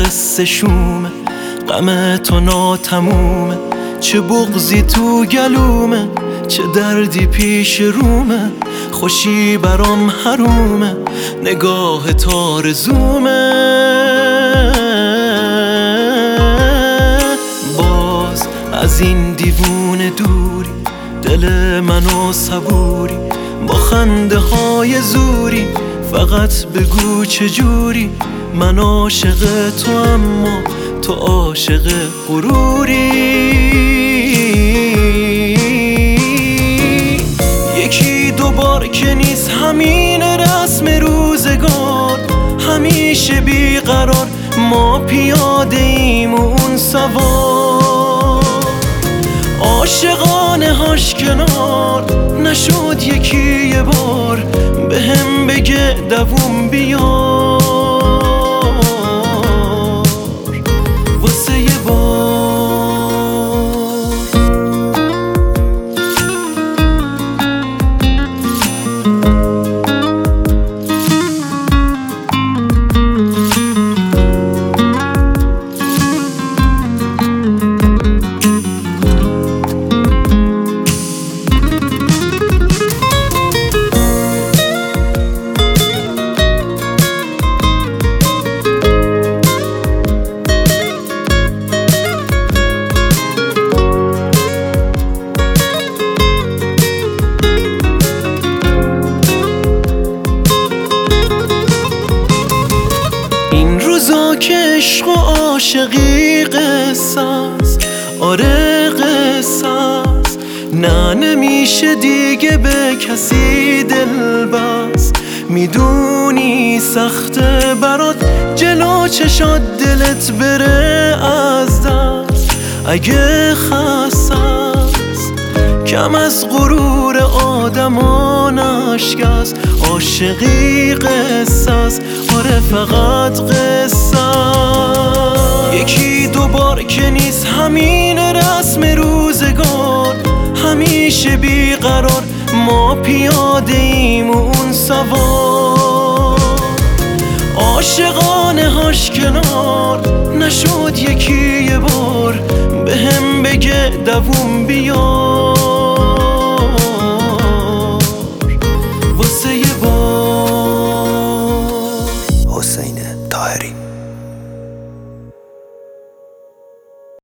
قصه شومه، غم تو ناتمومه، چه بغضی تو گلومه، چه دردی پیش رومه، خوشی برام حرومه، نگاه تارزومه. باز از این دیوونه دوری، دل منو صبوری، با خنده های زوری، فقط بگو چجوری. من عاشق تو اما تو عاشق غروری. یکی دوبار که نیست همین رسم روزگار، همیشه بیقرار ما پیاده ایم و اون سوار. عاشقانه هاش کنار نشد یکی یه بار، بهم بگه دووم بیار واسه یه بار. روزا که عشق و عاشقی قصه است، آره قصه است، نه نمیشه دیگه به کسی دل بست. میدونی سخته برات جلو چشات دلت بره از دست، اگه خسته است کم از غرور آدمان اشکست. عاشقی قصه است، آره فقط قصه است. یکی دوبار که نیست همین رسم روزگار، همیشه بیقرار ما پیاده ایم و اون سوار. عاشقانه هاش کنار نشد یکی یه بار، بهم بگه دووم بیار واسه یه بار. حسین طاهری.